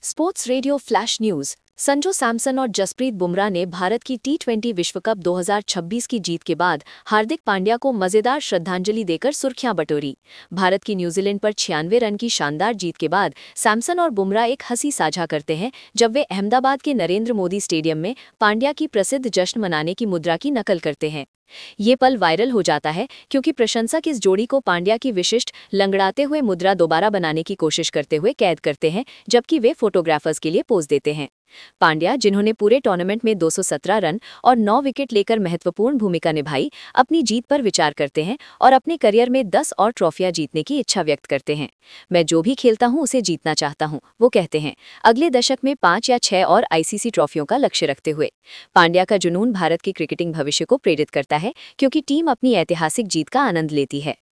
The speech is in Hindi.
Sports radio flash news. Sanju Samson और जसप्रीत बुमराह ने भारत की टी20 विश्व कप 2026 की जीत के बाद हार्दिक पांड्या को मजेदार श्रद्धांजलि देकर सुर्खियां बटोरी। भारत की न्यूजीलैंड पर 96 रन की शानदार जीत के बाद सैमसन और बुमराह एक हंसी साझा करते हैं जब वे अहमदाबाद के नरेंद्र मोदी स्टेडियम में पांड्या की प्रसिद्ध जश्न मनाने की मुद्रा की नकल करते हैं। ये पल वायरल हो जाता है क्योंकि प्रशंसक इस जोड़ी को पांड्या की विशिष्ट लंगड़ाते हुए मुद्रा दोबारा बनाने की कोशिश करते हुए कैद करते हैं, जबकि वे फोटोग्राफर्स के लिए पोज देते हैं। पांड्या, जिन्होंने पूरे टूर्नामेंट में 217 रन और 9 विकेट लेकर महत्वपूर्ण भूमिका निभाई, अपनी जीत पर विचार करते हैं और अपने करियर में 10 और ट्रॉफियां जीतने की इच्छा व्यक्त करते हैं। मैं जो भी खेलता हूं उसे जीतना चाहता हूं, वो कहते हैं, अगले दशक में 5 या 6 और आईसीसी ट्रॉफियों का लक्ष्य रखते हुए। पांड्या का जुनून भारत के क्रिकेटिंग भविष्य को प्रेरित करता है क्योंकि टीम अपनी ऐतिहासिक जीत का आनंद लेती है।